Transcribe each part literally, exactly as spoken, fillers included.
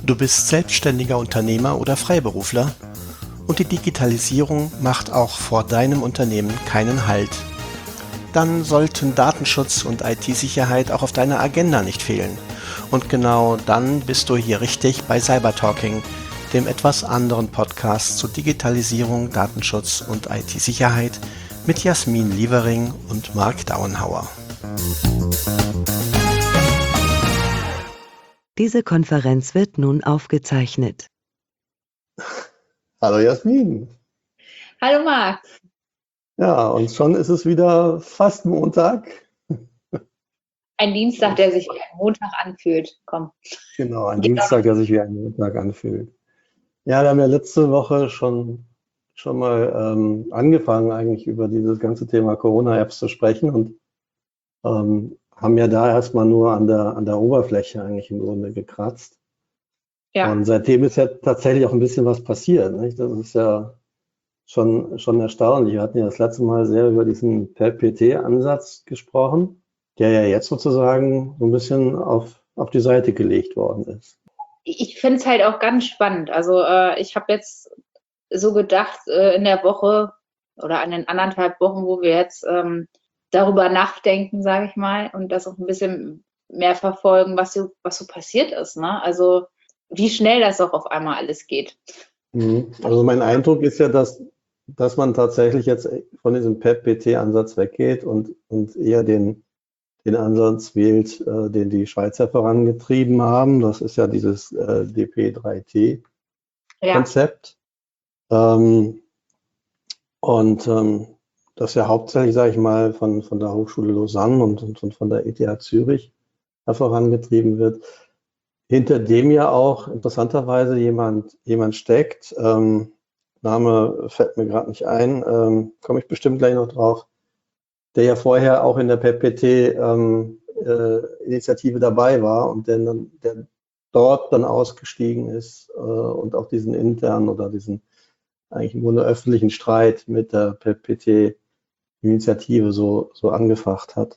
Du bist selbstständiger Unternehmer oder Freiberufler und die Digitalisierung macht auch vor deinem Unternehmen keinen Halt. Dann sollten Datenschutz und I T-Sicherheit auch auf deiner Agenda nicht fehlen. Und genau dann bist du hier richtig bei Cybertalking, dem etwas anderen Podcast zu Digitalisierung, Datenschutz und I T-Sicherheit mit Jasmin Lievering und Marc Dauenhauer. Diese Konferenz wird nun aufgezeichnet. Hallo Jasmin. Hallo Marc. Ja, und schon ist es wieder fast Montag. Ein Dienstag, der sich wie ein Montag anfühlt. Komm. Genau, ein Dienstag, der sich wie ein Montag anfühlt. Ja, wir haben ja letzte Woche schon, schon mal ähm, angefangen, eigentlich über dieses ganze Thema Corona-Apps zu sprechen und ähm, haben ja da erstmal nur an der, an der Oberfläche eigentlich im Grunde gekratzt. Ja. Und seitdem ist ja tatsächlich auch ein bisschen was passiert, nicht? Das ist ja schon, schon erstaunlich. Wir hatten ja das letzte Mal sehr über diesen Per P T-Ansatz gesprochen, der ja jetzt sozusagen so ein bisschen auf, auf die Seite gelegt worden ist. Ich finde es halt auch ganz spannend. Also äh, ich habe jetzt so gedacht, äh, in der Woche oder an den anderthalb Wochen, wo wir jetzt ähm, darüber nachdenken, sage ich mal, und das auch ein bisschen mehr verfolgen, was so, was so passiert ist. Ne? Also wie schnell das auch auf einmal alles geht. Also mein Eindruck ist ja, dass, dass man tatsächlich jetzt von diesem Per P T-Ansatz weggeht und, und eher den, den Ansatz wählt, äh, den die Schweizer vorangetrieben haben. Das ist ja dieses äh, D P drei T-Konzept. Ja. Ähm, und ähm, das ja hauptsächlich, sage ich mal, von, von der Hochschule Lausanne und, und, und von der E T H Zürich vorangetrieben wird. Hinter dem ja auch interessanterweise jemand, jemand steckt. Ähm, Name fällt mir gerade nicht ein, ähm, komme ich bestimmt gleich noch drauf, der ja vorher auch in der Per P T-Initiative ähm, äh, dabei war und der, dann, der dort dann ausgestiegen ist äh, und auch diesen internen oder diesen eigentlich im Grunde öffentlichen Streit mit der Per P T-Initiative so, so angefacht hat.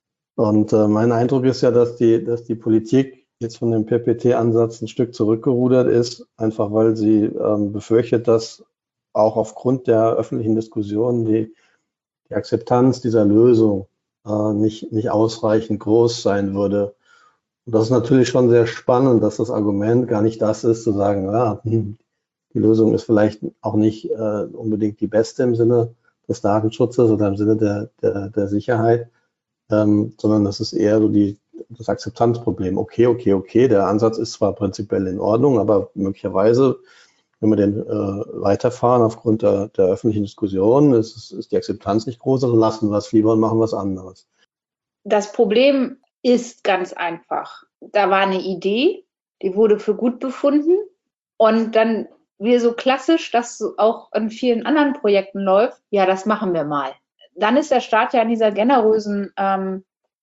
Und äh, mein Eindruck ist ja, dass die, dass die Politik jetzt von dem Per P T-Ansatz ein Stück zurückgerudert ist, einfach weil sie ähm, befürchtet, dass auch aufgrund der öffentlichen Diskussion die, die Akzeptanz dieser Lösung äh, nicht, nicht ausreichend groß sein würde. Und das ist natürlich schon sehr spannend, dass das Argument gar nicht das ist, zu sagen, ja, die Lösung ist vielleicht auch nicht äh, unbedingt die beste im Sinne des Datenschutzes oder im Sinne der, der, der Sicherheit, ähm, sondern das ist eher so die das Akzeptanzproblem. Okay, okay, okay, der Ansatz ist zwar prinzipiell in Ordnung, aber möglicherweise, wenn wir den äh, weiterfahren aufgrund der, der öffentlichen Diskussion, ist, ist die Akzeptanz nicht groß, dann lassen wir es lieber und machen was anderes. Das Problem ist ganz einfach. Da war eine Idee, die wurde für gut befunden und dann, wie so klassisch, dass auch in vielen anderen Projekten läuft, ja, das machen wir mal. Dann ist der Staat ja in dieser generösen ähm,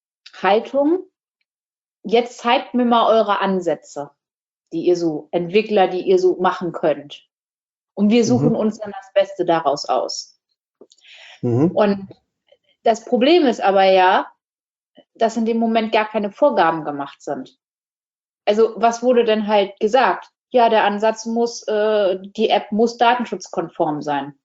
Haltung, jetzt zeigt mir mal eure Ansätze, die ihr so, Entwickler, die ihr so machen könnt. Und wir suchen mhm. uns dann das Beste daraus aus. Mhm. Und das Problem ist aber ja, dass in dem Moment gar keine Vorgaben gemacht sind. Also was wurde denn halt gesagt? Ja, der Ansatz muss, äh, die App muss datenschutzkonform sein.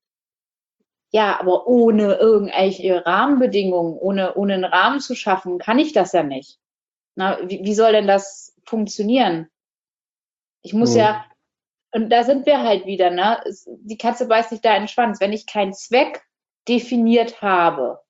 Ja, aber ohne irgendwelche Rahmenbedingungen, ohne, ohne einen Rahmen zu schaffen, kann ich das ja nicht. Na, wie, wie soll denn das funktionieren? Ich muss mhm. ja, und da sind wir halt wieder, ne? Die Katze beißt sich da in den Schwanz. Wenn ich keinen Zweck definiert habe,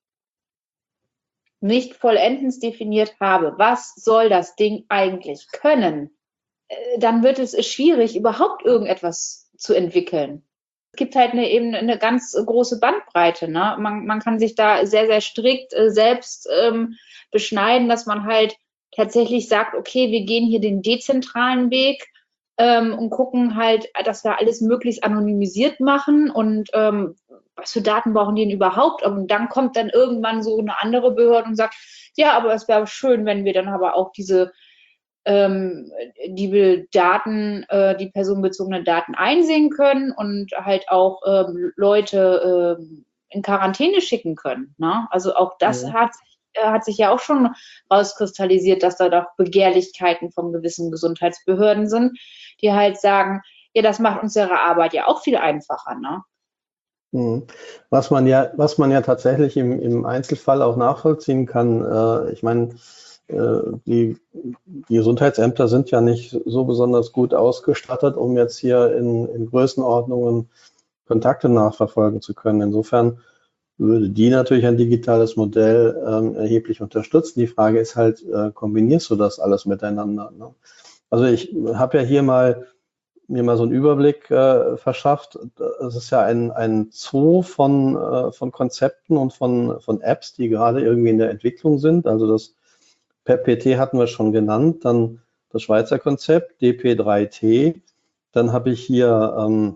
nicht vollendens definiert habe, was soll das Ding eigentlich können, dann wird es schwierig, überhaupt irgendetwas zu entwickeln. Es gibt halt eine, eben eine ganz große Bandbreite. Ne? Man, man kann sich da sehr, sehr strikt äh, selbst ähm, beschneiden, dass man halt tatsächlich sagt, okay, wir gehen hier den dezentralen Weg ähm, und gucken halt, dass wir alles möglichst anonymisiert machen und ähm, was für Daten brauchen die denn überhaupt? Und dann kommt dann irgendwann so eine andere Behörde und sagt, ja, aber es wäre schön, wenn wir dann aber auch diese ähm, die Daten, äh, die personenbezogenen Daten einsehen können und halt auch ähm, Leute ähm, in Quarantäne schicken können. Ne? Also auch das ja. hat sich äh, hat sich ja auch schon rauskristallisiert, dass da doch Begehrlichkeiten von gewissen Gesundheitsbehörden sind, die halt sagen, ja, das macht unsere Arbeit ja auch viel einfacher, ne? Mhm. Was man ja, was man ja tatsächlich im, im Einzelfall auch nachvollziehen kann, äh, ich meine, äh, die, die Gesundheitsämter sind ja nicht so besonders gut ausgestattet, um jetzt hier in, in Größenordnungen Kontakte nachverfolgen zu können. Insofern würde die natürlich ein digitales Modell ähm, erheblich unterstützen. Die Frage ist halt, äh, kombinierst du das alles miteinander? Ne? Also ich habe ja hier mal mir mal so einen Überblick äh, verschafft. Es ist ja ein, ein Zoo von, äh, von Konzepten und von, von Apps, die gerade irgendwie in der Entwicklung sind. Also das P E P P T hatten wir schon genannt, dann das Schweizer Konzept, D P drei T. Dann habe ich hier ähm,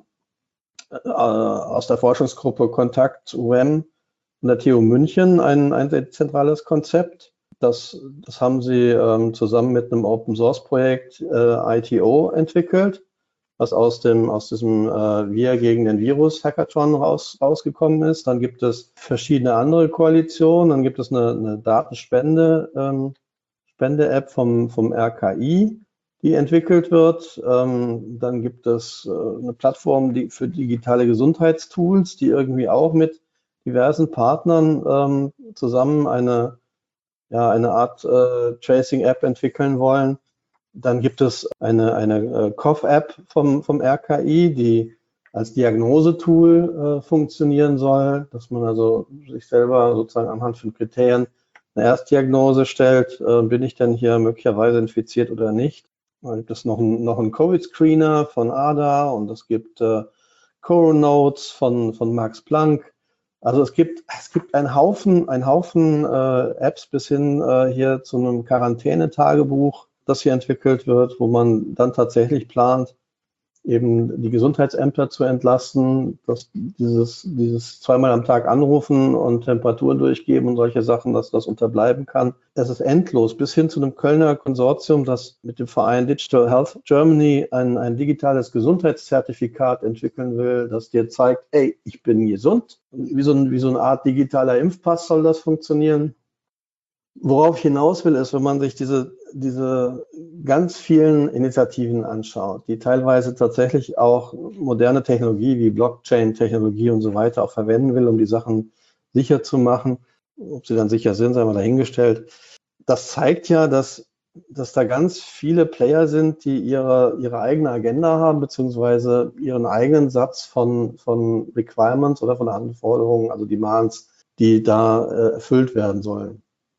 äh, aus der Forschungsgruppe Kontakt U M und der T U München ein, ein sehr zentrales Konzept. Das, das haben sie ähm, zusammen mit einem Open-Source-Projekt äh, I T O entwickelt, was aus dem aus diesem äh, Wir gegen den Virus Hackathon raus, rausgekommen ist. Dann gibt es verschiedene andere Koalitionen. Dann gibt es eine, eine Datenspende ähm, Spende-App vom vom R K I, die entwickelt wird. Ähm, dann gibt es äh, eine Plattform die, für digitale Gesundheitstools, die irgendwie auch mit diversen Partnern ähm, zusammen eine ja eine Art äh, Tracing-App entwickeln wollen. Dann gibt es eine, eine äh, Cough-App vom, vom R K I, die als Diagnosetool äh, funktionieren soll, dass man also sich selber sozusagen anhand von Kriterien eine Erstdiagnose stellt, äh, bin ich denn hier möglicherweise infiziert oder nicht. Dann gibt es noch, ein, noch einen Covid-Screener von A D A und es gibt äh, Coronotes von, von Max Planck. Also es gibt, es gibt einen Haufen, einen Haufen äh, Apps bis hin äh, hier zu einem Quarantänetagebuch, das hier entwickelt wird, wo man dann tatsächlich plant, eben die Gesundheitsämter zu entlasten, dass dieses, dieses zweimal am Tag anrufen und Temperatur durchgeben und solche Sachen, dass das unterbleiben kann. Es ist endlos, bis hin zu einem Kölner Konsortium, das mit dem Verein Digital Health Germany ein, ein digitales Gesundheitszertifikat entwickeln will, das dir zeigt, ey, ich bin gesund. Wie so, ein, wie so eine Art digitaler Impfpass soll das funktionieren. Worauf ich hinaus will, ist, wenn man sich diese, diese ganz vielen Initiativen anschaut, die teilweise tatsächlich auch moderne Technologie wie Blockchain-Technologie und so weiter auch verwenden will, um die Sachen sicher zu machen. Ob sie dann sicher sind, sei mal dahingestellt. Das zeigt ja, dass, dass da ganz viele Player sind, die ihre, ihre eigene Agenda haben, beziehungsweise ihren eigenen Satz von, von Requirements oder von Anforderungen, also Demands, die da äh, erfüllt werden sollen.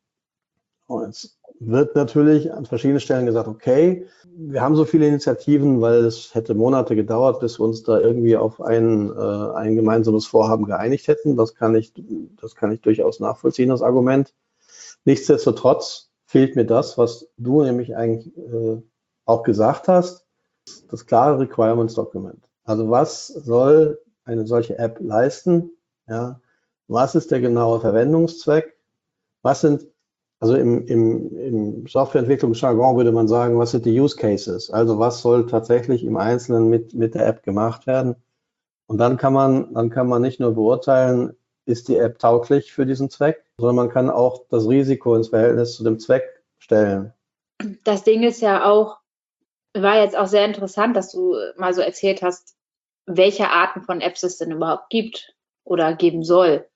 Und es wird natürlich an verschiedenen Stellen gesagt, okay, wir haben so viele Initiativen, weil es hätte Monate gedauert, bis wir uns da irgendwie auf ein, äh, ein gemeinsames Vorhaben geeinigt hätten. Das kann ich, das kann ich durchaus nachvollziehen, das Argument. Nichtsdestotrotz fehlt mir das, was du nämlich eigentlich äh, auch gesagt hast, das klare Requirements Document. Also was soll eine solche App leisten? Ja, was ist der genaue Verwendungszweck? Was sind Also im, im, im Softwareentwicklungsjargon würde man sagen, was sind die Use Cases? Also was soll tatsächlich im Einzelnen mit, mit der App gemacht werden? Und dann kann man, dann kann man nicht nur beurteilen, ist die App tauglich für diesen Zweck, sondern man kann auch das Risiko ins Verhältnis zu dem Zweck stellen. Das Ding ist ja auch, war jetzt auch sehr interessant, dass du mal so erzählt hast, welche Arten von Apps es denn überhaupt gibt oder geben soll.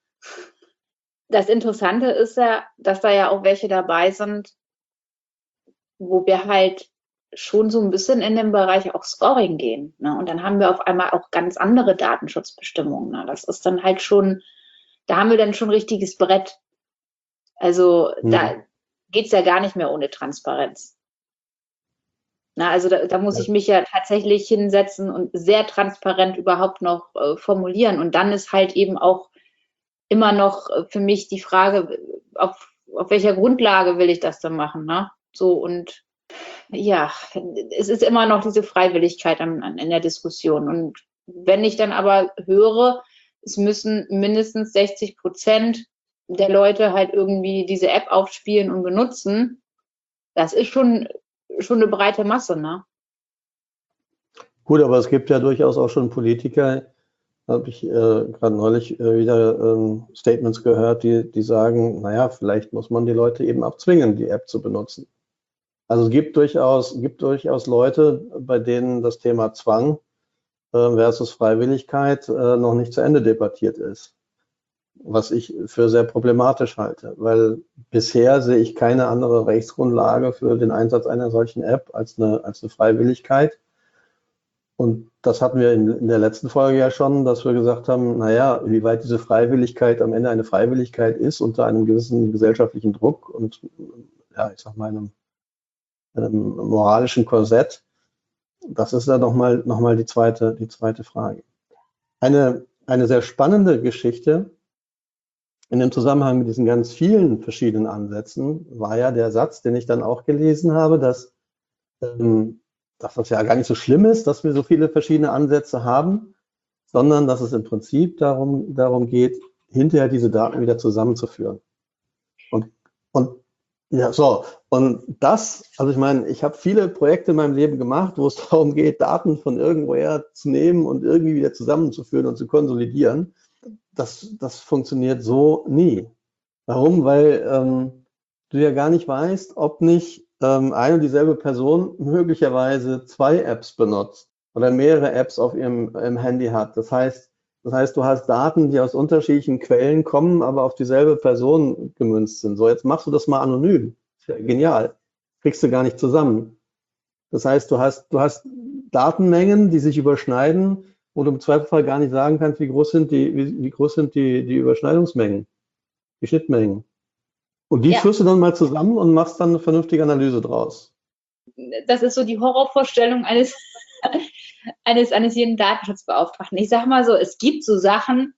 Das Interessante ist ja, dass da ja auch welche dabei sind, wo wir halt schon so ein bisschen in den Bereich auch Scoring gehen. Ne? Und dann haben wir auf einmal auch ganz andere Datenschutzbestimmungen. Ne? Das ist dann halt schon, da haben wir dann schon ein richtiges Brett. Also mhm. da geht's ja gar nicht mehr ohne Transparenz. Na, also da, da muss ja. ich mich ja tatsächlich hinsetzen und sehr transparent überhaupt noch äh, formulieren. Und dann ist halt eben auch immer noch für mich die Frage, auf, auf welcher Grundlage will ich das dann machen, ne? So, und ja, es ist immer noch diese Freiwilligkeit an, an, in der Diskussion. Und wenn ich dann aber höre, es müssen mindestens sechzig Prozent der Leute halt irgendwie diese App aufspielen und benutzen, das ist schon, schon eine breite Masse, ne? Gut, aber es gibt ja durchaus auch schon Politiker, habe ich äh, gerade neulich äh, wieder ähm, Statements gehört, die, die sagen, naja, vielleicht muss man die Leute eben auch zwingen, die App zu benutzen. Also es gibt durchaus, gibt durchaus Leute, bei denen das Thema Zwang äh, versus Freiwilligkeit äh, noch nicht zu Ende debattiert ist. Was ich für sehr problematisch halte, weil bisher sehe ich keine andere Rechtsgrundlage für den Einsatz einer solchen App als eine, als eine Freiwilligkeit. Und das hatten wir in, in der letzten Folge ja schon, dass wir gesagt haben, naja, wie weit diese Freiwilligkeit am Ende eine Freiwilligkeit ist unter einem gewissen gesellschaftlichen Druck und, ja, ich sag mal, einem, einem moralischen Korsett. Das ist dann nochmal noch mal die zweite, die zweite Frage. Eine, eine sehr spannende Geschichte in dem Zusammenhang mit diesen ganz vielen verschiedenen Ansätzen war ja der Satz, den ich dann auch gelesen habe, dass, ähm, dass das ja gar nicht so schlimm ist, dass wir so viele verschiedene Ansätze haben, sondern dass es im Prinzip darum, darum geht, hinterher diese Daten wieder zusammenzuführen. Und, und ja, so, und das, also ich meine, ich habe viele Projekte in meinem Leben gemacht, wo es darum geht, Daten von irgendwoher zu nehmen und irgendwie wieder zusammenzuführen und zu konsolidieren. Das, das funktioniert so nie. Warum? Weil ähm, du ja gar nicht weißt, ob nicht ähm, eine und dieselbe Person möglicherweise zwei Apps benutzt oder mehrere Apps auf ihrem, ihrem Handy hat. Das heißt, das heißt, du hast Daten, die aus unterschiedlichen Quellen kommen, aber auf dieselbe Person gemünzt sind. So, jetzt machst du das mal anonym. Ist ja genial. Kriegst du gar nicht zusammen. Das heißt, du hast, du hast Datenmengen, die sich überschneiden, wo du im Zweifelsfall gar nicht sagen kannst, wie groß sind die, wie, wie groß sind die, die Überschneidungsmengen, die Schnittmengen. Und die Ja. führst du dann mal zusammen und machst dann eine vernünftige Analyse draus. Das ist so die Horrorvorstellung eines, eines, eines jeden Datenschutzbeauftragten. Ich sag mal so, es gibt so Sachen,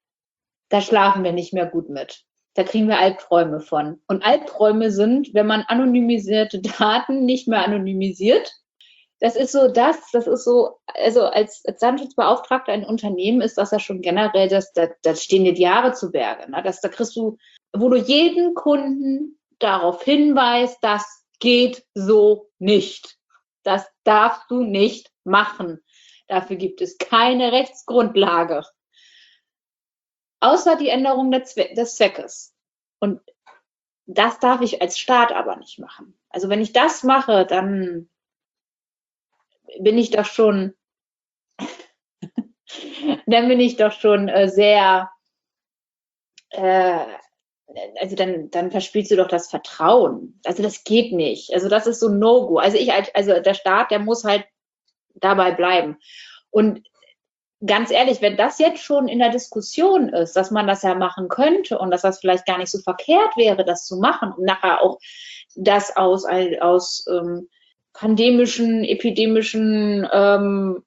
da schlafen wir nicht mehr gut mit. Da kriegen wir Albträume von. Und Albträume sind, wenn man anonymisierte Daten nicht mehr anonymisiert. Das ist so das, das ist so, also als, als Datenschutzbeauftragter ein Unternehmen ist das ja schon generell, das, da, da stehen dir die Jahre zu Berge. Ne? Das, da kriegst du, wo du jeden Kunden darauf hinweist, das geht so nicht. Das darfst du nicht machen. Dafür gibt es keine Rechtsgrundlage. Außer die Änderung des Zweckes. Und das darf ich als Staat aber nicht machen. Also wenn ich das mache, dann bin ich doch schon, dann bin ich doch schon äh, sehr, äh, also dann, dann verspielst du doch das Vertrauen. Also das geht nicht. Also das ist so ein No-Go. Also ich, also der Staat, der muss halt dabei bleiben. Und ganz ehrlich, wenn das jetzt schon in der Diskussion ist, dass man das ja machen könnte und dass das vielleicht gar nicht so verkehrt wäre, das zu machen und nachher auch das aus, aus ähm, pandemischen, epidemischen ähm,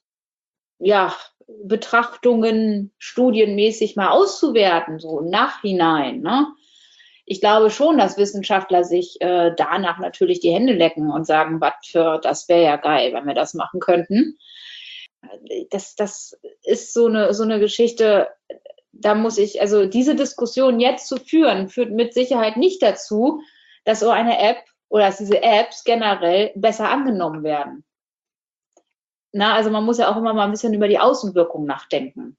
ja, Betrachtungen studienmäßig mal auszuwerten, so im Nachhinein. Ne? Ich glaube schon, dass Wissenschaftler sich äh, danach natürlich die Hände lecken und sagen, was für, das wäre ja geil, wenn wir das machen könnten. Das, das ist so eine, so eine Geschichte, da muss ich, also diese Diskussion jetzt zu führen, führt mit Sicherheit nicht dazu, dass so eine App oder dass diese Apps generell besser angenommen werden. Na, also man muss ja auch immer mal ein bisschen über die Außenwirkung nachdenken.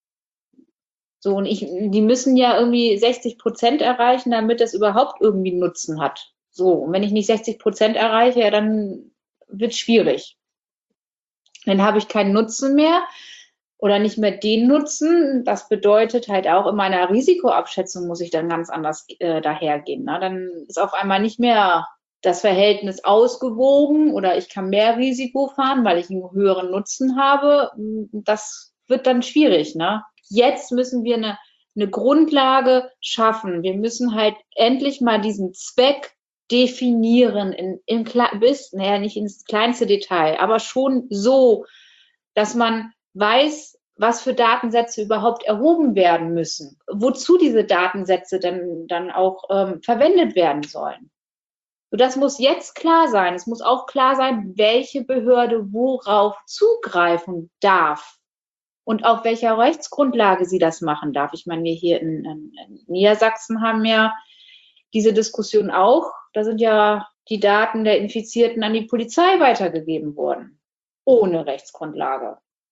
So, und ich, die müssen ja irgendwie sechzig Prozent erreichen, damit es überhaupt irgendwie Nutzen hat. So, und wenn ich nicht sechzig Prozent erreiche, ja, dann wird es schwierig. Dann habe ich keinen Nutzen mehr oder nicht mehr den Nutzen. Das bedeutet halt auch, in meiner Risikoabschätzung muss ich dann ganz anders äh, dahergehen. Ne? Dann ist auf einmal nicht mehr das Verhältnis ausgewogen oder ich kann mehr Risiko fahren, weil ich einen höheren Nutzen habe. Das wird dann schwierig. Ne? Jetzt müssen wir eine, eine Grundlage schaffen. Wir müssen halt endlich mal diesen Zweck definieren, in, in, bis, naja, nicht ins kleinste Detail, aber schon so, dass man weiß, was für Datensätze überhaupt erhoben werden müssen, wozu diese Datensätze dann, dann auch ähm, verwendet werden sollen. So, das muss jetzt klar sein. Es muss auch klar sein, welche Behörde worauf zugreifen darf und auf welcher Rechtsgrundlage sie das machen darf. Ich meine, wir hier in, in, in Niedersachsen haben ja diese Diskussion auch. Da sind ja die Daten der Infizierten an die Polizei weitergegeben worden, ohne Rechtsgrundlage.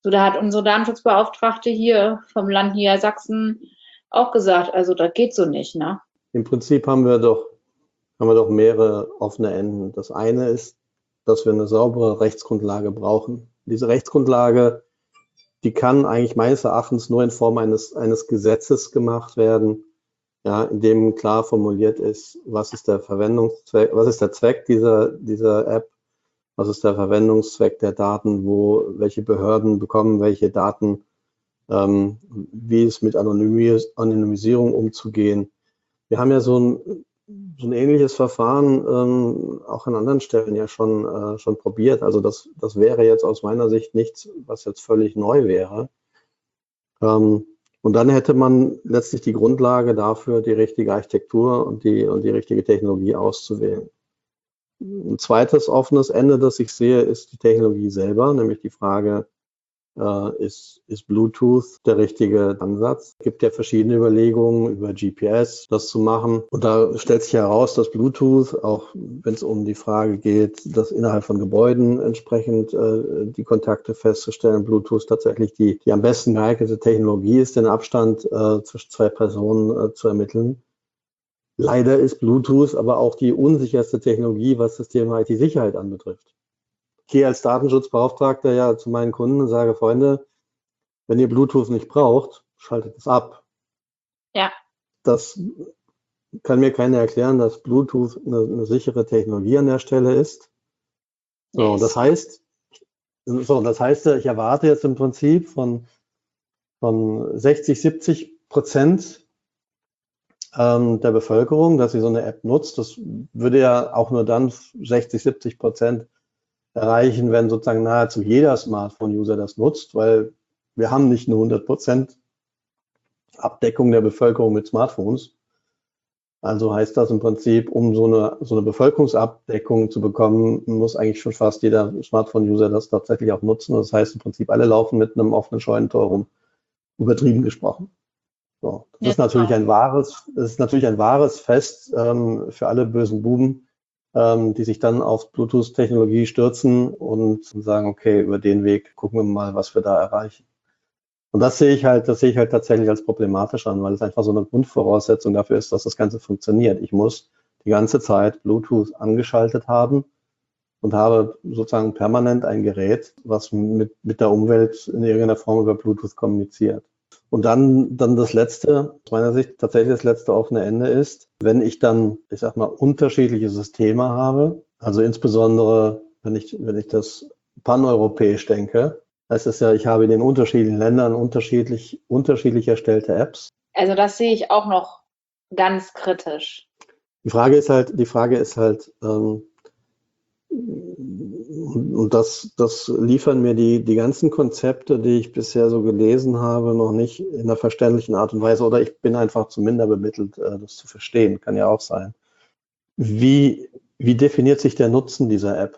So, da hat unsere Datenschutzbeauftragte hier vom Land Niedersachsen auch gesagt, also das geht so nicht, ne? Im Prinzip haben wir doch, haben wir doch mehrere offene Enden. Das eine ist, dass wir eine saubere Rechtsgrundlage brauchen. Diese Rechtsgrundlage, die kann eigentlich meines Erachtens nur in Form eines, eines Gesetzes gemacht werden, ja, in dem klar formuliert ist, was ist der Verwendungszweck, was ist der Zweck dieser, dieser App, was ist der Verwendungszweck der Daten, wo, welche Behörden bekommen welche Daten, ähm, wie ist mit Anonymis Anonymisierung umzugehen. Wir haben ja so ein, so ein ähnliches Verfahren ähm, auch an anderen Stellen ja schon, äh, schon probiert. Also das, das wäre jetzt aus meiner Sicht nichts, was jetzt völlig neu wäre. Ähm, und dann hätte man letztlich die Grundlage dafür, die richtige Architektur und die, und die richtige Technologie auszuwählen. Ein zweites offenes Ende, das ich sehe, ist die Technologie selber, nämlich die Frage, äh, ist, ist Bluetooth der richtige Ansatz? Es gibt ja verschiedene Überlegungen über G P S, das zu machen. Und da stellt sich heraus, dass Bluetooth, auch wenn es um die Frage geht, dass innerhalb von Gebäuden entsprechend äh, die Kontakte festzustellen, Bluetooth tatsächlich die, die am besten geeignete Technologie ist, den Abstand äh, zwischen zwei Personen äh, zu ermitteln. Leider ist Bluetooth aber auch die unsicherste Technologie, was das Thema I T-Sicherheit anbetrifft. Ich gehe als Datenschutzbeauftragter ja zu meinen Kunden und sage, Freunde, wenn ihr Bluetooth nicht braucht, schaltet es ab. Ja. Das kann mir keiner erklären, dass Bluetooth eine, eine sichere Technologie an der Stelle ist. So, Yes. das heißt, so, das heißt, ich erwarte jetzt im Prinzip von, von sechzig, siebzig Prozent ähm, der Bevölkerung, dass sie so eine App nutzt. Das würde ja auch nur dann sechzig, siebzig Prozent erreichen, wenn sozusagen nahezu jeder Smartphone-User das nutzt, weil wir haben nicht eine hundert Prozent Abdeckung der Bevölkerung mit Smartphones. Also heißt das im Prinzip, um so eine, so eine Bevölkerungsabdeckung zu bekommen, muss eigentlich schon fast jeder Smartphone-User das tatsächlich auch nutzen. Das heißt im Prinzip, alle laufen mit einem offenen Scheunentor rum, übertrieben gesprochen. So, das Ja, ist natürlich genau. ein wahres, das ist natürlich ein wahres Fest ähm, für alle bösen Buben, ähm, die sich dann auf Bluetooth-Technologie stürzen und sagen, okay, über den Weg gucken wir mal, was wir da erreichen. Und das sehe ich halt, das sehe ich halt tatsächlich als problematisch an, weil es einfach so eine Grundvoraussetzung dafür ist, dass das Ganze funktioniert. Ich muss die ganze Zeit Bluetooth angeschaltet haben und habe sozusagen permanent ein Gerät, was mit, mit der Umwelt in irgendeiner Form über Bluetooth kommuniziert. Und dann, dann das letzte, aus meiner Sicht tatsächlich das letzte offene Ende ist, wenn ich dann, ich sag mal, unterschiedliche Systeme habe, also insbesondere, wenn ich, wenn ich das paneuropäisch denke, heißt es ja, ich habe in den unterschiedlichen Ländern unterschiedlich, unterschiedlich erstellte Apps. Also das sehe ich auch noch ganz kritisch. Die Frage ist halt, die Frage ist halt, ähm, und das, das liefern mir die, die ganzen Konzepte, die ich bisher so gelesen habe, noch nicht in einer verständlichen Art und Weise, oder ich bin einfach zu minder bemittelt, das zu verstehen, kann ja auch sein. Wie, wie definiert sich der Nutzen dieser App?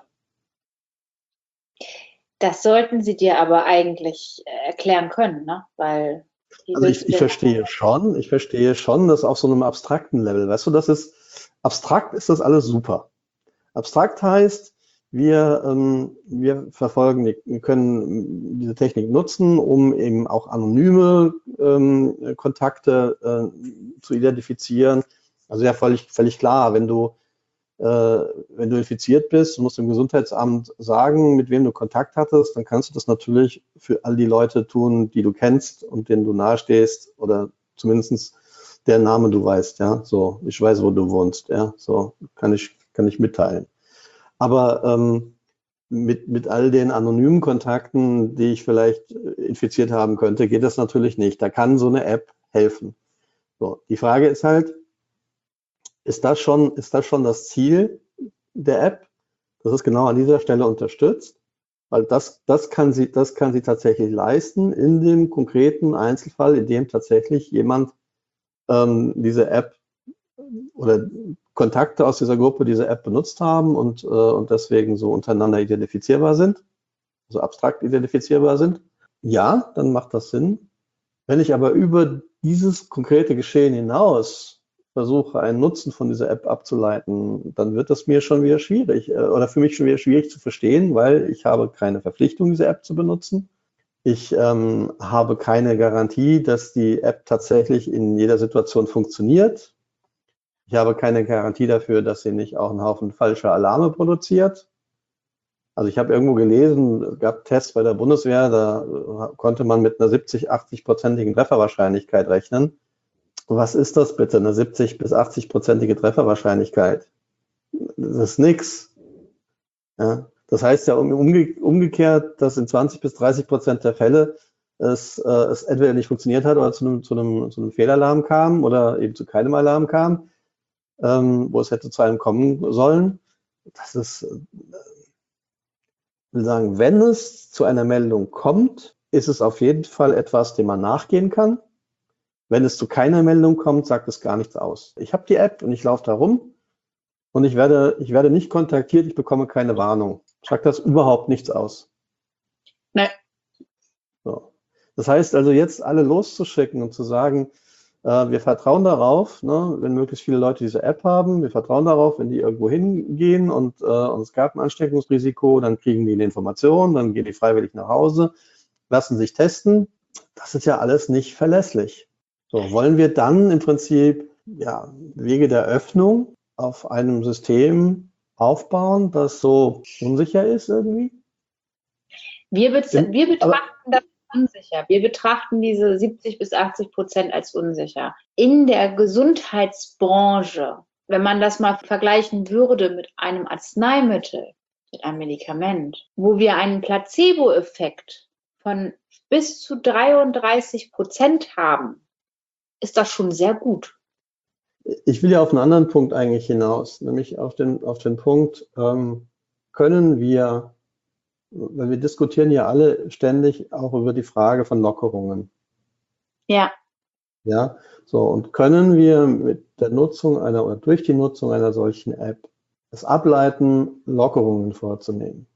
Das sollten sie dir aber eigentlich erklären können, ne? Weil Also ich, ich verstehe schon, ich verstehe schon, dass auf so einem abstrakten Level, weißt du, das ist, abstrakt ist das alles super. Abstrakt heißt, wir, ähm, wir verfolgen, wir können diese Technik nutzen, um eben auch anonyme ähm, Kontakte äh, zu identifizieren. Also ja, völlig, völlig klar, wenn du, äh, wenn du infiziert bist, du musst dem Gesundheitsamt sagen, mit wem du Kontakt hattest, dann kannst du das natürlich für all die Leute tun, die du kennst und denen du nahestehst oder zumindest deren Name du weißt, ja, so, ich weiß, wo du wohnst, ja, so, kann ich, kann ich mitteilen. Aber ähm, mit, mit all den anonymen Kontakten, die ich vielleicht infiziert haben könnte, geht das natürlich nicht. Da kann so eine App helfen. So, die Frage ist halt, ist das schon, ist das schon das Ziel der App, dass es genau an dieser Stelle unterstützt? Weil das, das kann sie, das kann sie tatsächlich leisten in dem konkreten Einzelfall, in dem tatsächlich jemand ähm, diese App oder Kontakte aus dieser Gruppe diese App benutzt haben und, äh, und deswegen so untereinander identifizierbar sind, so abstrakt identifizierbar sind. Ja, dann macht das Sinn. Wenn ich aber über dieses konkrete Geschehen hinaus versuche, einen Nutzen von dieser App abzuleiten, dann wird das mir schon wieder schwierig äh, oder für mich schon wieder schwierig zu verstehen, weil ich habe keine Verpflichtung, diese App zu benutzen. Ich ähm, habe keine Garantie, dass die App tatsächlich in jeder Situation funktioniert. Ich habe keine Garantie dafür, dass sie nicht auch einen Haufen falscher Alarme produziert. Also ich habe irgendwo gelesen, es gab Tests bei der Bundeswehr, da konnte man mit einer siebzig, achtzig-prozentigen Trefferwahrscheinlichkeit rechnen. Was ist das bitte, eine siebzig bis achtzig-prozentige Trefferwahrscheinlichkeit? Das ist nix. Ja, das heißt ja umge umgekehrt, dass in zwanzig bis dreißig Prozent der Fälle es, äh, es entweder nicht funktioniert hat oder zu einem, zu einem, zu einem Fehlalarm kam oder eben zu keinem Alarm kam, ähm, wo es hätte zu einem kommen sollen. Das ist, äh, ich will sagen, wenn es zu einer Meldung kommt, ist es auf jeden Fall etwas, dem man nachgehen kann. Wenn es zu keiner Meldung kommt, sagt es gar nichts aus. Ich habe die App und ich laufe da rum und ich werde, ich werde nicht kontaktiert, ich bekomme keine Warnung. Sagt das überhaupt nichts aus? Nein. So. Das heißt also jetzt alle loszuschicken und zu sagen, äh, wir vertrauen darauf, ne, wenn möglichst viele Leute diese App haben, wir vertrauen darauf, wenn die irgendwo hingehen und, äh, und es gab ein Ansteckungsrisiko, dann kriegen die eine Information, dann gehen die freiwillig nach Hause, lassen sich testen. Das ist ja alles nicht verlässlich. So, wollen wir dann im Prinzip ja, Wege der Öffnung auf einem System aufbauen, das so unsicher ist irgendwie? Wir, bet wir betrachten das unsicher. Wir betrachten diese siebzig bis achtzig Prozent als unsicher. In der Gesundheitsbranche, wenn man das mal vergleichen würde mit einem Arzneimittel, mit einem Medikament, wo wir einen Placebo-Effekt von bis zu dreiunddreißig Prozent haben, ist das schon sehr gut. Ich will ja auf einen anderen Punkt eigentlich hinaus, nämlich auf den, auf den Punkt, ähm, können wir, weil wir diskutieren ja alle ständig auch über die Frage von Lockerungen. Ja. Ja, so, und können wir mit der Nutzung einer oder durch die Nutzung einer solchen App es ableiten, Lockerungen vorzunehmen?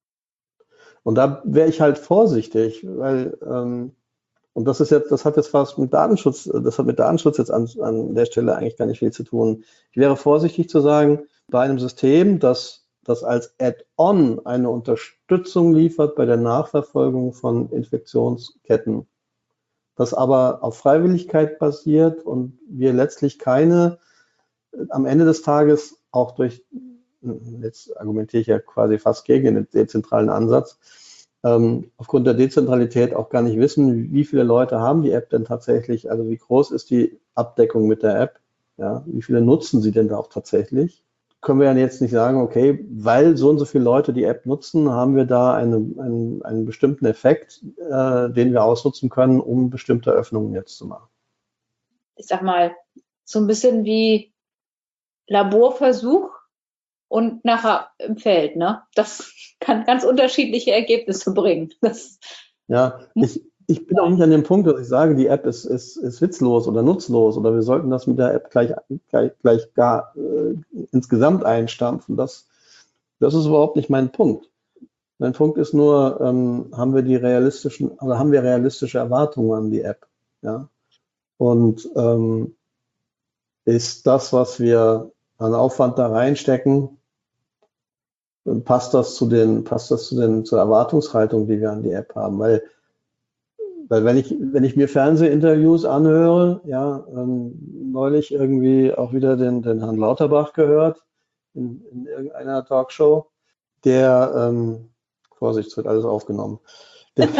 Und da wäre ich halt vorsichtig, weil, ähm, und das ist jetzt, das hat jetzt fast mit Datenschutz, das hat mit Datenschutz jetzt an, an der Stelle eigentlich gar nicht viel zu tun. Ich wäre vorsichtig zu sagen, bei einem System, das, das als Add-on eine Unterstützung liefert bei der Nachverfolgung von Infektionsketten, das aber auf Freiwilligkeit basiert und wir letztlich keine, am Ende des Tages auch durch, jetzt argumentiere ich ja quasi fast gegen den dezentralen Ansatz, ähm, aufgrund der Dezentralität auch gar nicht wissen, wie viele Leute haben die App denn tatsächlich, also wie groß ist die Abdeckung mit der App, ja, wie viele nutzen sie denn da auch tatsächlich? Können wir ja jetzt nicht sagen, okay, weil so und so viele Leute die App nutzen, haben wir da eine, einen, einen bestimmten Effekt, äh, den wir ausnutzen können, um bestimmte Öffnungen jetzt zu machen. Ich sag mal, so ein bisschen wie Laborversuch und nachher im Feld, ne? Das kann ganz unterschiedliche Ergebnisse bringen. Das ja, ich, ich bin auch nicht an dem Punkt, dass ich sage, die App ist, ist, ist witzlos oder nutzlos oder wir sollten das mit der App gleich, gleich, gleich gar äh, insgesamt einstampfen. Das, das ist überhaupt nicht mein Punkt. Mein Punkt ist nur, ähm, haben wir die realistischen, oder haben wir realistische Erwartungen an die App? Ja? Und ähm, ist das, was wir an Aufwand da reinstecken, passt das zu den, passt das zu den, zur Erwartungshaltung, die wir an die App haben? Weil, weil wenn ich, wenn ich mir Fernsehinterviews anhöre, ja, ähm, neulich irgendwie auch wieder den, den Herrn Lauterbach gehört in, in irgendeiner Talkshow, der, ähm, Vorsicht, es wird alles aufgenommen, der,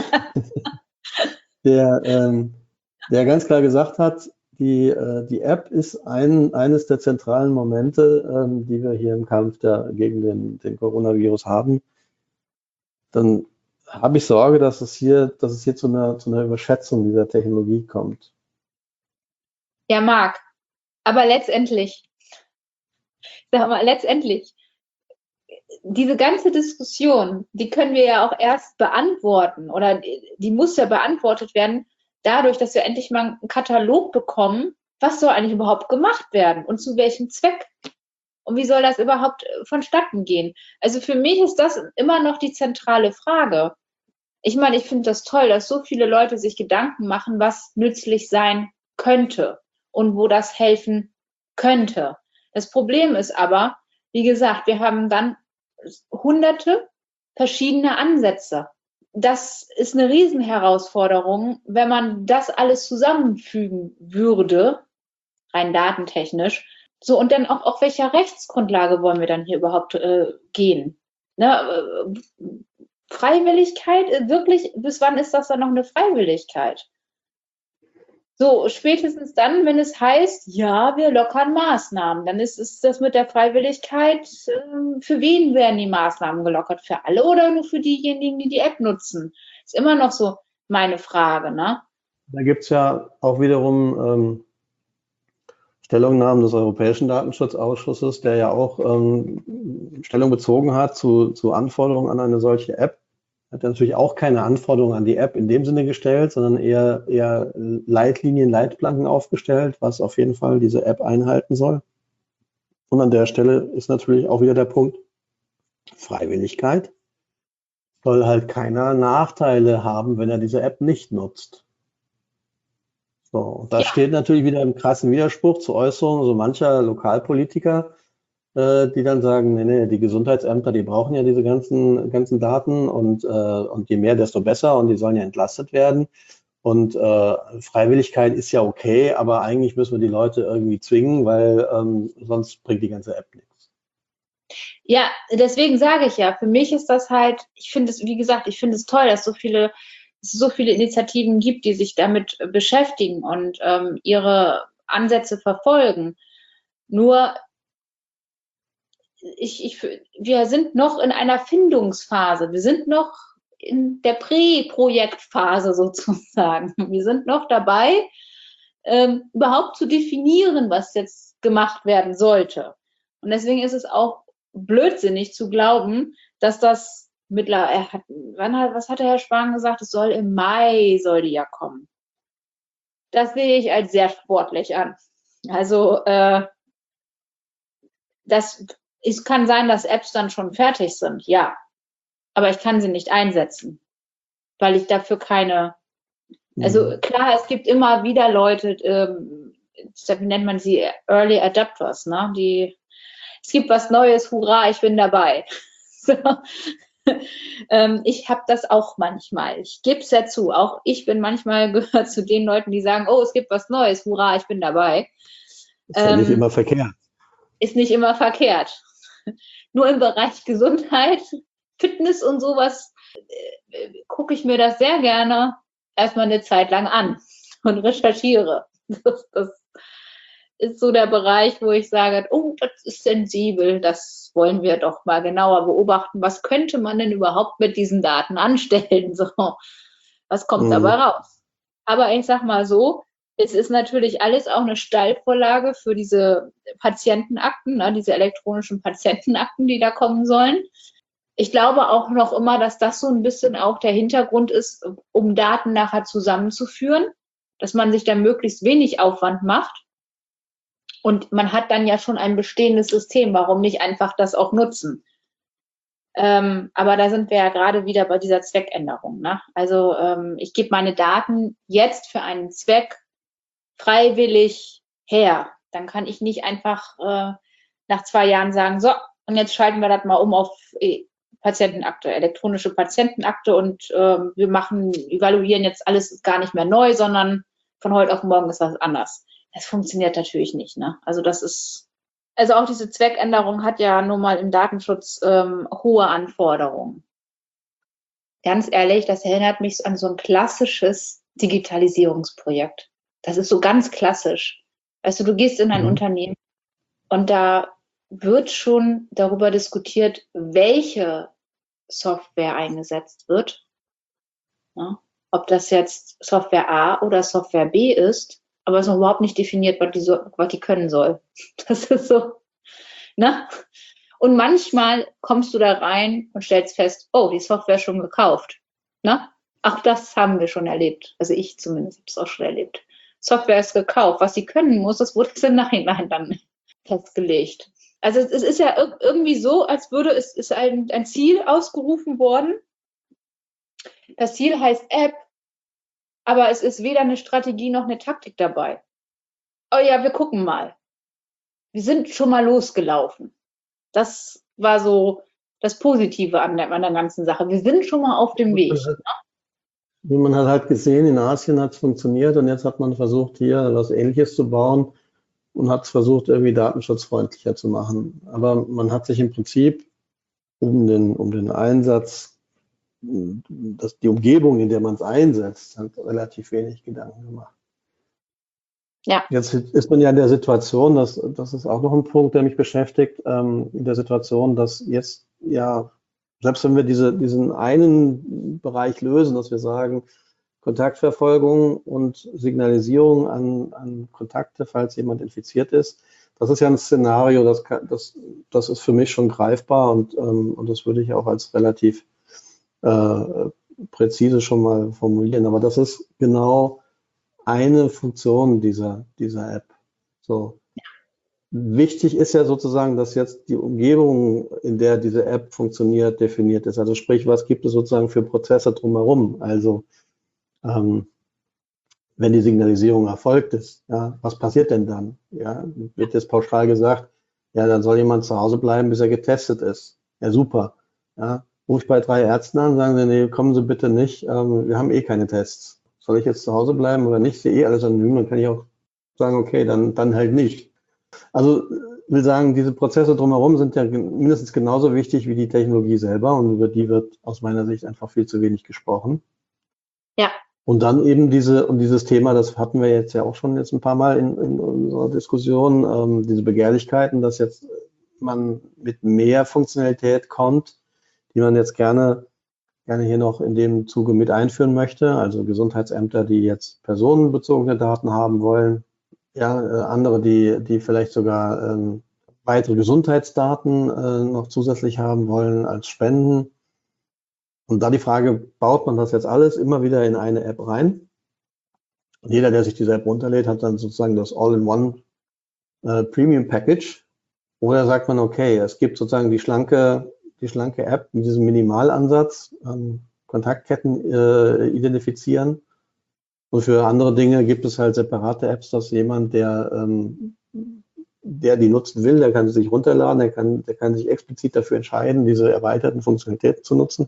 der, ähm, der ganz klar gesagt hat, Die, äh, die App ist ein, eines der zentralen Momente, ähm, die wir hier im Kampf der, gegen den, den Coronavirus haben. Dann habe ich Sorge, dass es hier, dass es hier zu einer, zu einer Überschätzung dieser Technologie kommt. Ja, Marc, aber letztendlich, sag mal, letztendlich, diese ganze Diskussion, die können wir ja auch erst beantworten oder die muss ja beantwortet werden, dadurch, dass wir endlich mal einen Katalog bekommen, was soll eigentlich überhaupt gemacht werden und zu welchem Zweck und wie soll das überhaupt vonstatten gehen. Also für mich ist das immer noch die zentrale Frage. Ich meine, ich finde das toll, dass so viele Leute sich Gedanken machen, was nützlich sein könnte und wo das helfen könnte. Das Problem ist aber, wie gesagt, wir haben dann hunderte verschiedene Ansätze. das ist eine Riesenherausforderung, wenn man das alles zusammenfügen würde, rein datentechnisch. So, und dann auch, auf welcher Rechtsgrundlage wollen wir dann hier überhaupt äh, gehen? Ne? Äh, Freiwilligkeit, äh, wirklich, bis wann ist das dann noch eine Freiwilligkeit? So, spätestens dann, wenn es heißt, ja, wir lockern Maßnahmen, dann ist, ist das mit der Freiwilligkeit, äh, für wen werden die Maßnahmen gelockert? Für alle oder nur für diejenigen, die die App nutzen? Ist immer noch so meine Frage, ne? Da gibt es ja auch wiederum ähm, Stellungnahmen des Europäischen Datenschutzausschusses, der ja auch ähm, Stellung bezogen hat zu, zu Anforderungen an eine solche App. Hat natürlich auch keine Anforderungen an die App in dem Sinne gestellt, sondern eher, eher Leitlinien, Leitplanken aufgestellt, was auf jeden Fall diese App einhalten soll. Und an der Stelle ist natürlich auch wieder der Punkt Freiwilligkeit. Soll halt keiner Nachteile haben, wenn er diese App nicht nutzt. So, und das Ja. steht natürlich wieder im krassen Widerspruch zu Äußerungen so mancher Lokalpolitiker, äh, die dann sagen, nee, nee, die Gesundheitsämter, die brauchen ja diese ganzen, ganzen Daten und, äh, und je mehr, desto besser und die sollen ja entlastet werden. Und äh, Freiwilligkeit ist ja okay, aber eigentlich müssen wir die Leute irgendwie zwingen, weil ähm, sonst bringt die ganze App nichts. Ja, deswegen sage ich ja, für mich ist das halt, ich finde es, wie gesagt, ich finde es toll, dass so viele, es so viele Initiativen gibt, die sich damit beschäftigen und ähm, ihre Ansätze verfolgen. Nur, ich, ich, wir sind noch in einer Findungsphase. Wir sind noch in der Prä-Projektphase sozusagen. Wir sind noch dabei, ähm, überhaupt zu definieren, was jetzt gemacht werden sollte. Und deswegen ist es auch blödsinnig zu glauben, dass das mittlerweile, er hat, wann hat, was hat der Herr Spahn gesagt? Es soll im Mai, soll die ja kommen. Das sehe ich als sehr sportlich an. Also, äh, das, es kann sein, dass Apps dann schon fertig sind, ja. Aber ich kann sie nicht einsetzen, weil ich dafür keine, also klar, es gibt immer wieder Leute, ähm, wie nennt man sie, Early Adapters, ne? Die, es gibt was Neues, hurra, ich bin dabei. So. ähm, ich habe das auch manchmal. Ich gebe es ja zu. Auch ich bin manchmal gehört zu den Leuten, die sagen, oh, es gibt was Neues, hurra, ich bin dabei. Ist ja ähm, nicht immer verkehrt. Ist nicht immer verkehrt. Nur im Bereich Gesundheit, Fitness und sowas äh, gucke ich mir das sehr gerne erstmal eine Zeit lang an und recherchiere. Das, das ist so der Bereich, wo ich sage, oh, das ist sensibel, das wollen wir doch mal genauer beobachten. Was könnte man denn überhaupt mit diesen Daten anstellen? So, was kommt Mhm. dabei raus? Aber ich sag mal so, es ist natürlich alles auch eine Steilvorlage für diese Patientenakten, ne, diese elektronischen Patientenakten, die da kommen sollen. Ich glaube auch noch immer, dass das so ein bisschen auch der Hintergrund ist, um Daten nachher zusammenzuführen, dass man sich da möglichst wenig Aufwand macht. Und man hat dann ja schon ein bestehendes System. Warum nicht einfach das auch nutzen? Ähm, aber da sind wir ja gerade wieder bei dieser Zweckänderung. Ne? Also ähm, ich gebe meine Daten jetzt für einen Zweck freiwillig her. Dann kann ich nicht einfach äh, nach zwei Jahren sagen, so, und jetzt schalten wir das mal um auf äh, Patientenakte, elektronische Patientenakte und äh, wir machen, evaluieren jetzt alles gar nicht mehr neu, sondern von heute auf morgen ist das anders. Das funktioniert natürlich nicht. Ne? Also das ist, also auch diese Zweckänderung hat ja nun mal im Datenschutz ähm, hohe Anforderungen. Ganz ehrlich, das erinnert mich an so ein klassisches Digitalisierungsprojekt. Das ist so ganz klassisch. Weißt du, du gehst in ein Mhm. Unternehmen und da wird schon darüber diskutiert, welche Software eingesetzt wird. Ja? Ob das jetzt Software A oder Software B ist, aber es ist noch überhaupt nicht definiert, was die, so, was die können soll. Das ist so, ne? Und manchmal kommst du da rein und stellst fest, oh, die Software ist schon gekauft. Ne? Auch das haben wir schon erlebt. Also ich zumindest habe es auch schon erlebt. Software ist gekauft. Was sie können muss, das wurde im Nachhinein dann festgelegt. Also es ist ja irgendwie so, als würde es ist ein, ein Ziel ausgerufen worden. Das Ziel heißt App, aber es ist weder eine Strategie noch eine Taktik dabei. Oh ja, wir gucken mal. Wir sind schon mal losgelaufen. Das war so das Positive an der, an der ganzen Sache. Wir sind schon mal auf dem Weg. Wie man hat halt gesehen, in Asien hat es funktioniert und jetzt hat man versucht, hier was Ähnliches zu bauen und hat es versucht, irgendwie datenschutzfreundlicher zu machen. Aber man hat sich im Prinzip um den, um den Einsatz, das, die Umgebung, in der man es einsetzt, hat relativ wenig Gedanken gemacht. Ja. Jetzt ist man ja in der Situation, dass, das ist auch noch ein Punkt, der mich beschäftigt, ähm, in der Situation, dass jetzt ja, selbst wenn wir diese, diesen einen Bereich lösen, dass wir sagen, Kontaktverfolgung und Signalisierung an, an Kontakte, falls jemand infiziert ist, das ist ja ein Szenario, das, kann, das, das ist für mich schon greifbar und, ähm, und das würde ich auch als relativ äh, präzise schon mal formulieren. Aber das ist genau eine Funktion dieser, dieser App. So. Wichtig ist ja sozusagen, dass jetzt die Umgebung, in der diese App funktioniert, definiert ist. Also sprich, was gibt es sozusagen für Prozesse drumherum? Also ähm, wenn die Signalisierung erfolgt ist, ja, was passiert denn dann? Ja, wird jetzt pauschal gesagt, ja, dann soll jemand zu Hause bleiben, bis er getestet ist. Ja, super. Ja, rufe ich bei drei Ärzten an, sagen sie, nee, kommen Sie bitte nicht, ähm, wir haben eh keine Tests. Soll ich jetzt zu Hause bleiben oder nicht? Sehe eh alles anonym, dann kann ich auch sagen, okay, dann, dann halt nicht. Also will sagen, diese Prozesse drumherum sind ja mindestens genauso wichtig wie die Technologie selber und über die wird aus meiner Sicht einfach viel zu wenig gesprochen. Ja. Und dann eben diese, und dieses Thema, das hatten wir jetzt ja auch schon jetzt ein paar Mal in, in unserer Diskussion, ähm, diese Begehrlichkeiten, dass jetzt man mit mehr Funktionalität kommt, die man jetzt gerne, gerne hier noch in dem Zuge mit einführen möchte. Also Gesundheitsämter, die jetzt personenbezogene Daten haben wollen. Ja, äh, andere, die, die vielleicht sogar ähm, weitere Gesundheitsdaten äh, noch zusätzlich haben wollen als Spenden. Und da die Frage, baut man das jetzt alles immer wieder in eine App rein? Und jeder, der sich diese App runterlädt, hat dann sozusagen das All-in-One äh, Premium Package. Oder sagt man, okay, es gibt sozusagen die schlanke, die schlanke App mit diesem Minimalansatz, ähm, Kontaktketten äh, identifizieren. Und für andere Dinge gibt es halt separate Apps, dass jemand, der, ähm, der die nutzen will, der kann sie sich runterladen, der kann, der kann sich explizit dafür entscheiden, diese erweiterten Funktionalitäten zu nutzen.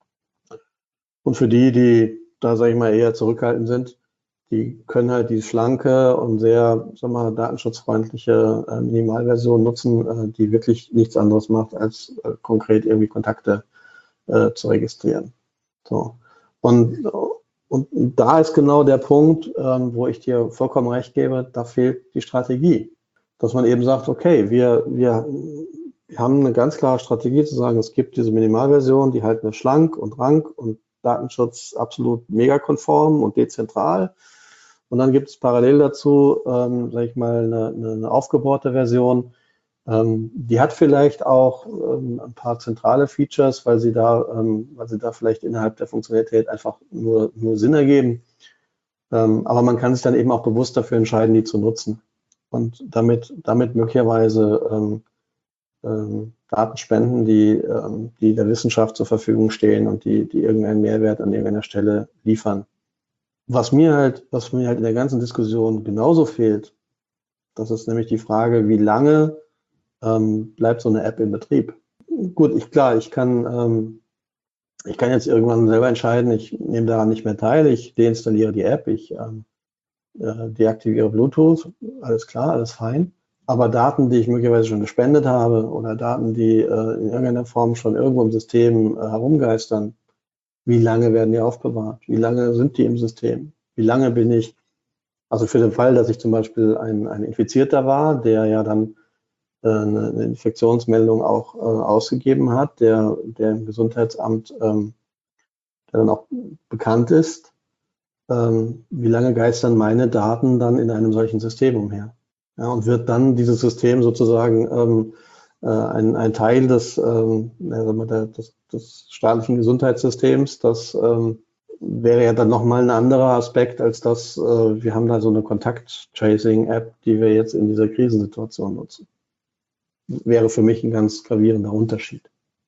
Und für die, die da, sage ich mal, eher zurückhaltend sind, die können halt die schlanke und sehr, sagen wir mal, datenschutzfreundliche äh, Minimalversion nutzen, äh, die wirklich nichts anderes macht, als äh, konkret irgendwie Kontakte äh, zu registrieren. So. Und Und da ist genau der Punkt, ähm, wo ich dir vollkommen recht gebe, da fehlt die Strategie. Dass man eben sagt, okay, wir, wir, wir haben eine ganz klare Strategie zu sagen, es gibt diese Minimalversion, die halten wir schlank und rank und Datenschutz absolut megakonform und dezentral. Und dann gibt es parallel dazu, ähm, sage ich mal, eine, eine aufgebohrte Version, Ähm, die hat vielleicht auch ähm, ein paar zentrale Features, weil sie da, ähm, weil sie da vielleicht innerhalb der Funktionalität einfach nur, nur Sinn ergeben. Ähm, aber man kann sich dann eben auch bewusst dafür entscheiden, die zu nutzen und damit, damit möglicherweise ähm, ähm, Daten spenden, die, ähm, die der Wissenschaft zur Verfügung stehen und die, die irgendeinen Mehrwert an irgendeiner Stelle liefern. Was mir halt, was mir halt in der ganzen Diskussion genauso fehlt, das ist nämlich die Frage, wie lange Ähm, bleibt so eine App in Betrieb. Gut, ich klar, ich kann, ähm, ich kann jetzt irgendwann selber entscheiden, ich nehme daran nicht mehr teil, ich deinstalliere die App, ich ähm, äh, deaktiviere Bluetooth, alles klar, alles fein. Aber Daten, die ich möglicherweise schon gespendet habe oder Daten, die äh, in irgendeiner Form schon irgendwo im System äh, herumgeistern, wie lange werden die aufbewahrt? Wie lange sind die im System? Wie lange bin ich, also für den Fall, dass ich zum Beispiel ein, ein Infizierter war, der ja dann eine Infektionsmeldung auch äh, ausgegeben hat, der, der im Gesundheitsamt, ähm, der dann auch bekannt ist, ähm, wie lange geistern meine Daten dann in einem solchen System umher? Ja, und wird dann dieses System sozusagen ähm, äh, ein, ein Teil des, ähm, der, des, des staatlichen Gesundheitssystems, das ähm, wäre ja dann nochmal ein anderer Aspekt, als dass äh, wir haben da so eine Kontakt-Tracing-App, die wir jetzt in dieser Krisensituation nutzen. Wäre für mich ein ganz gravierender Unterschied.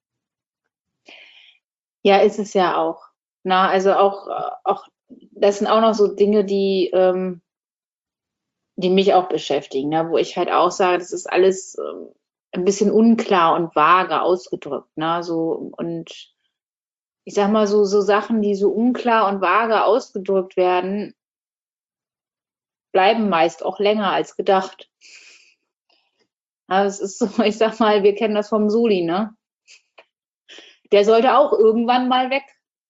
Ja, ist es ja auch. Na, also auch, auch, das sind auch noch so Dinge, die, ähm, die mich auch beschäftigen, ne? Wo ich halt auch sage, das ist alles, ähm, ein bisschen unklar und vage ausgedrückt. Ne? So, und ich sag mal, so, so Sachen, die so unklar und vage ausgedrückt werden, bleiben meist auch länger als gedacht. Also es ist so, ich sag mal, wir kennen das vom Soli, ne? Der sollte auch irgendwann mal weg.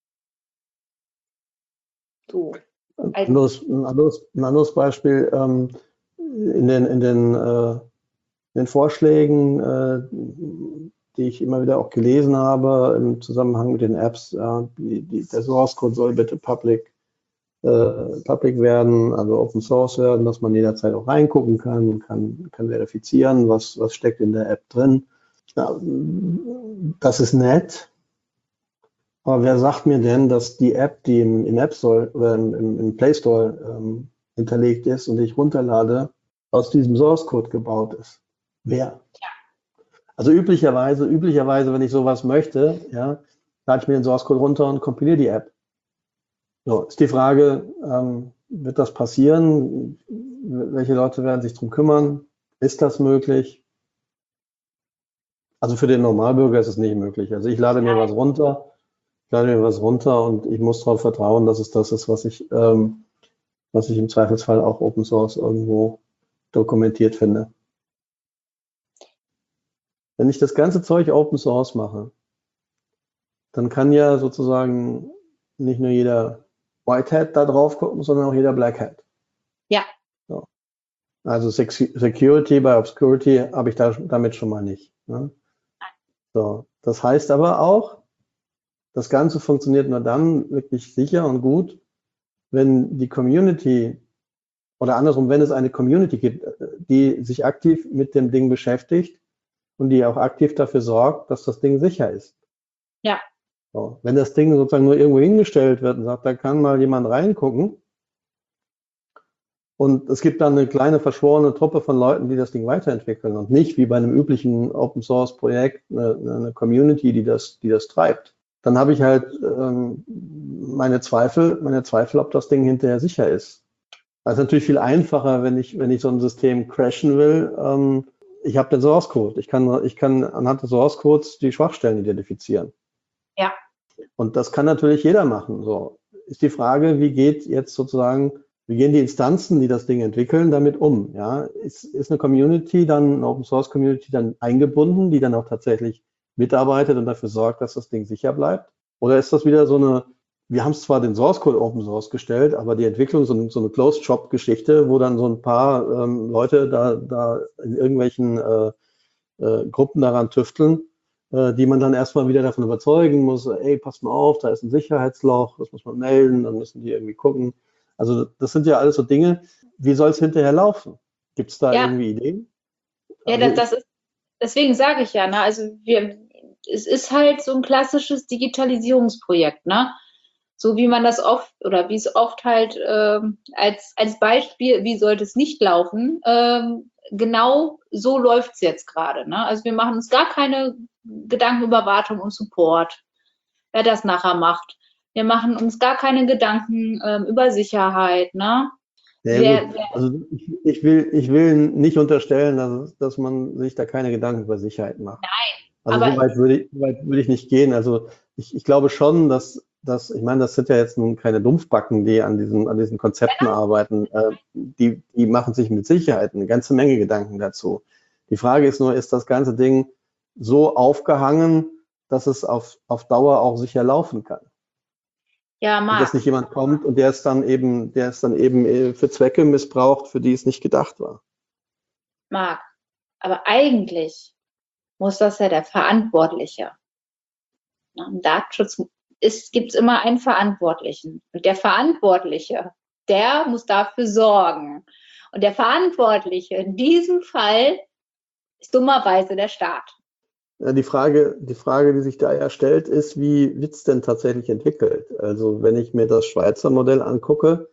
So. Ein anderes, ein anderes, ein anderes Beispiel, ähm, in den, in den, äh, in den Vorschlägen, äh, die ich immer wieder auch gelesen habe im Zusammenhang mit den Apps, ja, die, die, der Source Code soll bitte public, äh, public werden, also Open Source werden, dass man jederzeit auch reingucken kann, kann, kann verifizieren, was, was steckt in der App drin. Ja, das ist nett. Aber wer sagt mir denn, dass die App, die im, im App Store oder im, im Play Store ähm, hinterlegt ist und ich runterlade, aus diesem Source Code gebaut ist? Wer? Ja. Also üblicherweise, üblicherweise, wenn ich sowas möchte, ja, lade ich mir den Source Code runter und kompiliere die App. So, ist die Frage, ähm, wird das passieren? Welche Leute werden sich darum kümmern? Ist das möglich? Also für den Normalbürger ist es nicht möglich. Also ich lade mir was runter, ich lade mir was runter und ich muss darauf vertrauen, dass es das ist, was ich, ähm, was ich im Zweifelsfall auch Open Source irgendwo dokumentiert finde. Wenn ich das ganze Zeug Open Source mache, dann kann ja sozusagen nicht nur jeder White Hat da drauf gucken, sondern auch jeder Black Hat. Ja. So. Also Security by Obscurity habe ich da, damit schon mal nicht. Ne? So. Das heißt aber auch, das Ganze funktioniert nur dann wirklich sicher und gut, wenn die Community oder andersrum, wenn es eine Community gibt, die sich aktiv mit dem Ding beschäftigt und die auch aktiv dafür sorgt, dass das Ding sicher ist. Ja. So. Wenn das Ding sozusagen nur irgendwo hingestellt wird und sagt, da kann mal jemand reingucken und es gibt dann eine kleine verschworene Truppe von Leuten, die das Ding weiterentwickeln und nicht wie bei einem üblichen Open Source Projekt eine, eine Community, die das, die das treibt, dann habe ich halt ähm, meine Zweifel, meine Zweifel, ob das Ding hinterher sicher ist. Das ist natürlich viel einfacher, wenn ich, wenn ich so ein System crashen will. Ähm, ich habe den Source Code. Ich kann, ich kann anhand des Source Codes die Schwachstellen identifizieren. Ja. Und das kann natürlich jeder machen. So ist die Frage, wie geht jetzt sozusagen, wie gehen die Instanzen, die das Ding entwickeln, damit um? Ja, ist, ist eine Community dann, eine Open Source Community dann eingebunden, die dann auch tatsächlich mitarbeitet und dafür sorgt, dass das Ding sicher bleibt? Oder ist das wieder so eine, wir haben es zwar den Source Code Open Source gestellt, aber die Entwicklung so, so eine Closed Shop Geschichte, wo dann so ein paar ähm, Leute da, da in irgendwelchen äh, äh, Gruppen daran tüfteln, äh, die man dann erstmal wieder davon überzeugen muss, ey, passt mal auf, da ist ein Sicherheitsloch, das muss man melden, dann müssen die irgendwie gucken. Also das sind ja alles so Dinge, wie soll es hinterher laufen? Gibt es da ja. irgendwie Ideen? Ja, also, das, das ist, deswegen sage ich ja, ne, also wir, es ist halt so ein klassisches Digitalisierungsprojekt, ne? So wie man das oft oder wie es oft halt ähm, als, als Beispiel, wie sollte es nicht laufen, ähm, genau so läuft es jetzt gerade. Ne? Also wir machen uns gar keine Gedanken über Wartung und Support, wer das nachher macht. Wir machen uns gar keine Gedanken ähm, über Sicherheit. Ne? Ja, wer, gut. wer, Also ich, ich, will, ich will nicht unterstellen, dass, dass man sich da keine Gedanken über Sicherheit macht. Nein, also aber so weit würde ich, so weit würde ich nicht gehen. Also ich, ich glaube schon, dass, dass, ich meine, das sind ja jetzt nun keine Dumpfbacken, die an diesen, an diesen Konzepten genau. arbeiten. Äh, die, die machen sich mit Sicherheit eine ganze Menge Gedanken dazu. Die Frage ist nur, ist das ganze Ding so aufgehangen, dass es auf, auf Dauer auch sicher laufen kann? Ja, Und Marc. dass nicht jemand kommt und der ist dann eben, der ist dann eben für Zwecke missbraucht, für die es nicht gedacht war. Marc, aber eigentlich muss das ja der Verantwortliche. Im Datenschutz gibt es immer einen Verantwortlichen. Und der Verantwortliche, der muss dafür sorgen. Und der Verantwortliche in diesem Fall ist dummerweise der Staat. Ja, die Frage, die Frage, die sich da ja stellt, ist, wie wird es denn tatsächlich entwickelt? Also wenn ich mir das Schweizer Modell angucke,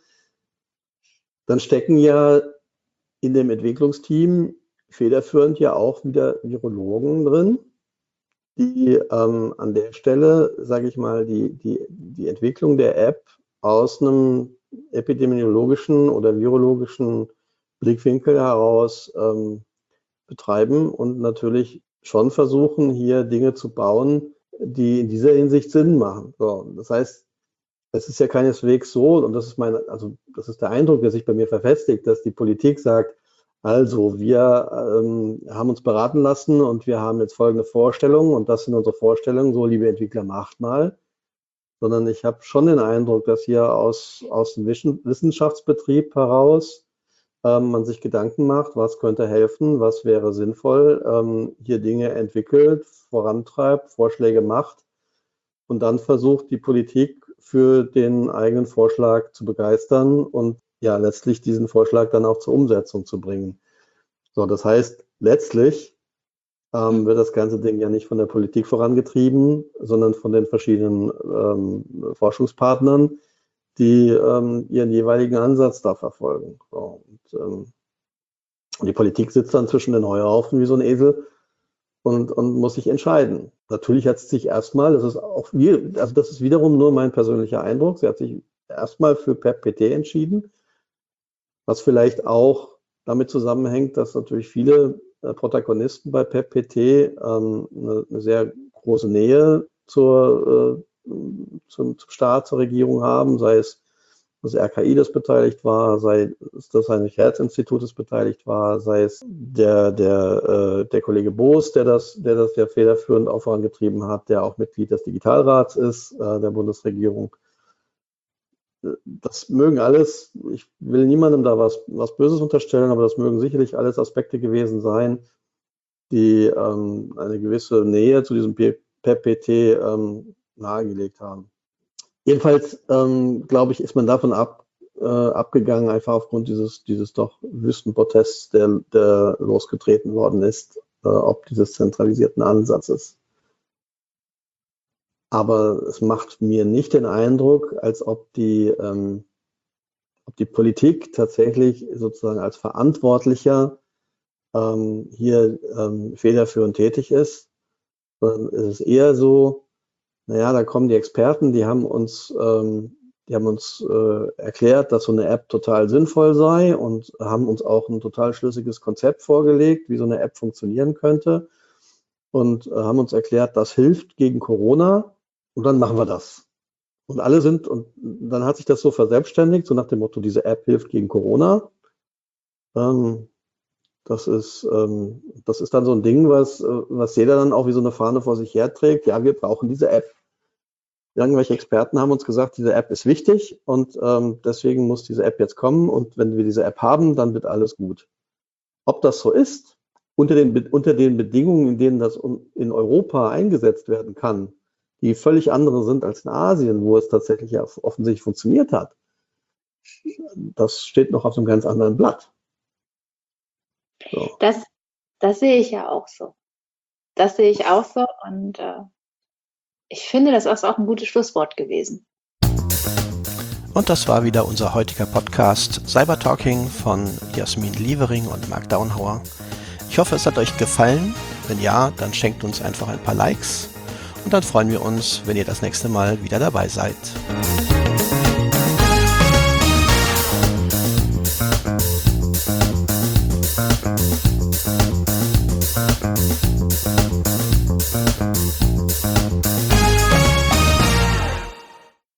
dann stecken ja in dem Entwicklungsteam federführend ja auch wieder Virologen drin, die ähm, an der Stelle, sage ich mal, die, die, die Entwicklung der App aus einem epidemiologischen oder virologischen Blickwinkel heraus ähm, betreiben und natürlich schon versuchen, hier Dinge zu bauen, die in dieser Hinsicht Sinn machen. So, das heißt, es ist ja keineswegs so, und das ist mein, also das ist der Eindruck, der sich bei mir verfestigt, dass die Politik sagt, also wir ähm, haben uns beraten lassen und wir haben jetzt folgende Vorstellungen und das sind unsere Vorstellungen, so liebe Entwickler, macht mal. Sondern ich habe schon den Eindruck, dass hier aus, aus dem Wissenschaftsbetrieb heraus ähm, man sich Gedanken macht, was könnte helfen, was wäre sinnvoll, ähm, hier Dinge entwickelt, vorantreibt, Vorschläge macht und dann versucht, die Politik für den eigenen Vorschlag zu begeistern und ja, letztlich diesen Vorschlag dann auch zur Umsetzung zu bringen. So, das heißt, letztlich ähm, wird das ganze Ding ja nicht von der Politik vorangetrieben, sondern von den verschiedenen ähm, Forschungspartnern, die ähm, ihren jeweiligen Ansatz da verfolgen. So, und, ähm, die Politik sitzt dann zwischen den Heuhaufen wie so ein Esel und, und muss sich entscheiden. Natürlich hat sie sich erstmal, das ist auch, also das ist wiederum nur mein persönlicher Eindruck, sie hat sich erstmal für P E P P T entschieden, was vielleicht auch damit zusammenhängt, dass natürlich viele äh, Protagonisten bei P E P P T ähm, eine, eine sehr große Nähe zur, äh, zum, zum Staat, zur Regierung haben, sei es das R K I, das beteiligt war, sei es das Heinrich-Hertz-Institut, das beteiligt war, sei es der, der, äh, der Kollege Boos, der das, der das ja federführend auch vorangetrieben hat, der auch Mitglied des Digitalrats ist, äh, der Bundesregierung. Das mögen alles, ich will niemandem da was, was Böses unterstellen, aber das mögen sicherlich alles Aspekte gewesen sein, die ähm, eine gewisse Nähe zu diesem P E P P T ähm, nahegelegt haben. Jedenfalls, ähm, glaube ich, ist man davon ab, äh, abgegangen, einfach aufgrund dieses, dieses doch Wüstenprotests, der, der losgetreten worden ist, äh, ob dieses zentralisierten Ansatzes. Aber es macht mir nicht den Eindruck, als ob die, ähm, ob die Politik tatsächlich sozusagen als Verantwortlicher ähm, hier ähm, federführend tätig ist, sondern es ist eher so, naja, da kommen die Experten, die haben uns, ähm, die haben uns äh, erklärt, dass so eine App total sinnvoll sei und haben uns auch ein total schlüssiges Konzept vorgelegt, wie so eine App funktionieren könnte und äh, haben uns erklärt, das hilft gegen Corona und dann machen wir das. Und alle sind, und dann hat sich das so verselbstständigt, so nach dem Motto, diese App hilft gegen Corona. Ähm, Das ist, ähm, das ist dann so ein Ding, was, was jeder dann auch wie so eine Fahne vor sich herträgt. Ja, wir brauchen diese App. Irgendwelche Experten haben uns gesagt, diese App ist wichtig und ähm, deswegen muss diese App jetzt kommen und wenn wir diese App haben, dann wird alles gut. Ob das so ist, unter den, unter den Bedingungen, in denen das in Europa eingesetzt werden kann, die völlig andere sind als in Asien, wo es tatsächlich ja offensichtlich funktioniert hat, das steht noch auf einem ganz anderen Blatt. So. Das, das sehe ich ja auch so. Das sehe ich auch so und äh, ich finde, das ist auch ein gutes Schlusswort gewesen. Und das war wieder unser heutiger Podcast Cyber Talking von Jasmin Lievering und Marc Daunhauer. Ich hoffe, es hat euch gefallen. Wenn ja, dann schenkt uns einfach ein paar Likes und dann freuen wir uns, wenn ihr das nächste Mal wieder dabei seid. Thank you.